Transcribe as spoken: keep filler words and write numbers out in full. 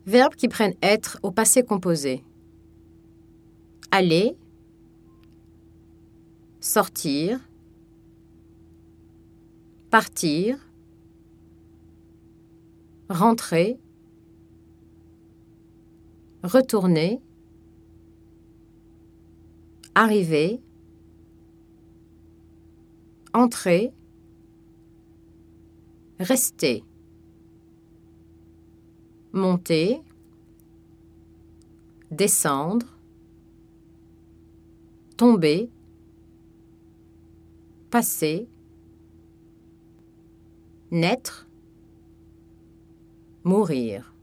Verbes qui prennent être au passé composé. Aller, sortir, partir, rentrer, retourner, arriver, entrer, rester, monter, descendre, tomber, passer, naître, mourir.